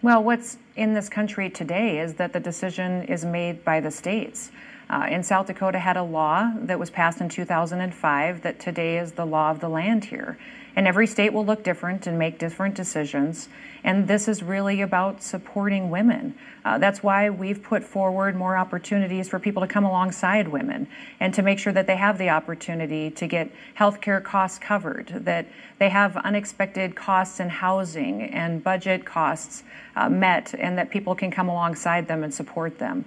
Well, what's in this country today is that the decision is made by the states. In South Dakota had a law that was passed in 2005 that today is the law of the land here. And every state will look different and make different decisions. And this is really about supporting women. That's why we've put forward more opportunities for people to come alongside women and to make sure that they have the opportunity to get health care costs covered, that they have unexpected costs in housing and budget costs met, and that people can come alongside them and support them.